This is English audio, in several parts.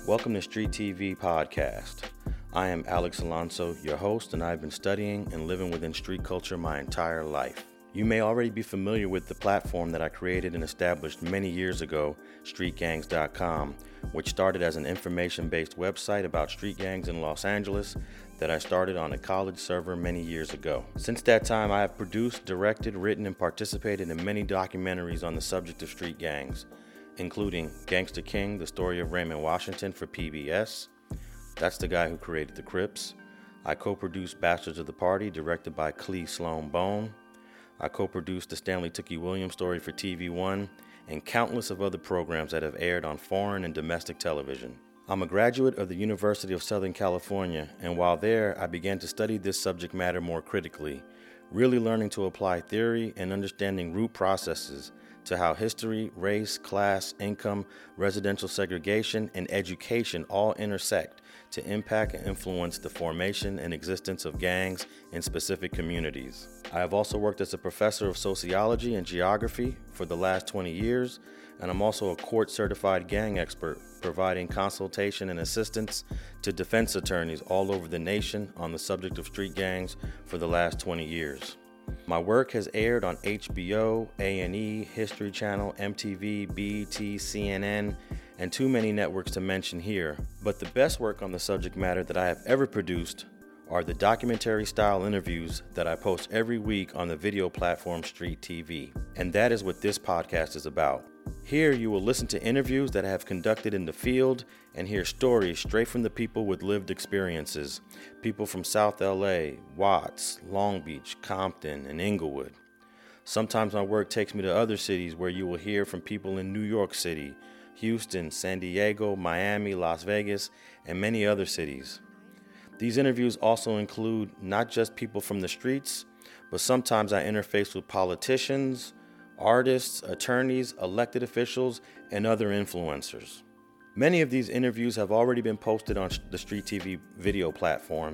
Welcome to Street TV Podcast. I am Alex Alonso, your host, and I've been studying and living within street culture my entire life. You may already be familiar with the platform that I created and established many years ago, StreetGangs.com, which started as an information-based website about street gangs in Los Angeles that I started on a college server many years ago. Since that time, I have produced, directed, written, and participated in many documentaries on the subject of street gangs, including Gangsta King, the story of Raymond Washington for PBS. That's the guy who created the Crips. I co-produced Bastards of the Party, directed by Clee Sloan Bone. I co-produced the Stanley Tookie Williams story for TV One, and countless of other programs that have aired on foreign and domestic television. I'm a graduate of the University of Southern California, and while there, I began to study this subject matter more critically, really learning to apply theory and understanding root processes to how history, race, class, income, residential segregation, and education all intersect to impact and influence the formation and existence of gangs in specific communities. I have also worked as a professor of sociology and geography for the last 20 years, and I'm also a court-certified gang expert, providing consultation and assistance to defense attorneys all over the nation on the subject of street gangs for the last 20 years. My work has aired on HBO, A&E, History Channel, MTV, BET, CNN, and too many networks to mention here. But the best work on the subject matter that I have ever produced are the documentary-style interviews that I post every week on the video platform Street TV. And that is what this podcast is about. Here you will listen to interviews that I have conducted in the field and hear stories straight from the people with lived experiences. People from South LA, Watts, Long Beach, Compton, and Inglewood. Sometimes my work takes me to other cities where you will hear from people in New York City, Houston, San Diego, Miami, Las Vegas, and many other cities. These interviews also include not just people from the streets, but sometimes I interface with politicians, artists, attorneys, elected officials, and other influencers. Many of these interviews have already been posted on the Street TV video platform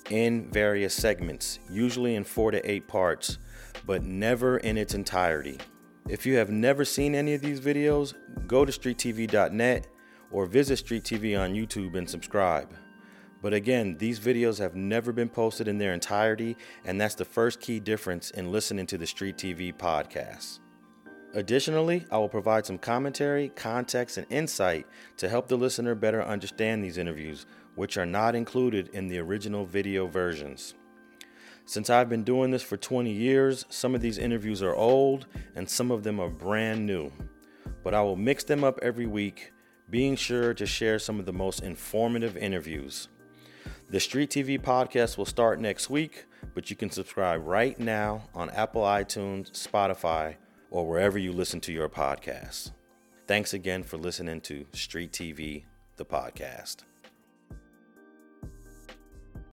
in various segments, usually in 4 to 8 parts, but never in its entirety. If you have never seen any of these videos, go to streettv.net or visit Street TV on YouTube and subscribe. But again, these videos have never been posted in their entirety, and that's the first key difference in listening to the Street TV podcast. Additionally, I will provide some commentary, context, and insight to help the listener better understand these interviews, which are not included in the original video versions. Since I've been doing this for 20 years, some of these interviews are old and some of them are brand new. But I will mix them up every week, being sure to share some of the most informative interviews. The Street TV podcast will start next week, but you can subscribe right now on Apple iTunes, Spotify, or wherever you listen to your podcasts. Thanks again for listening to Street TV, the podcast.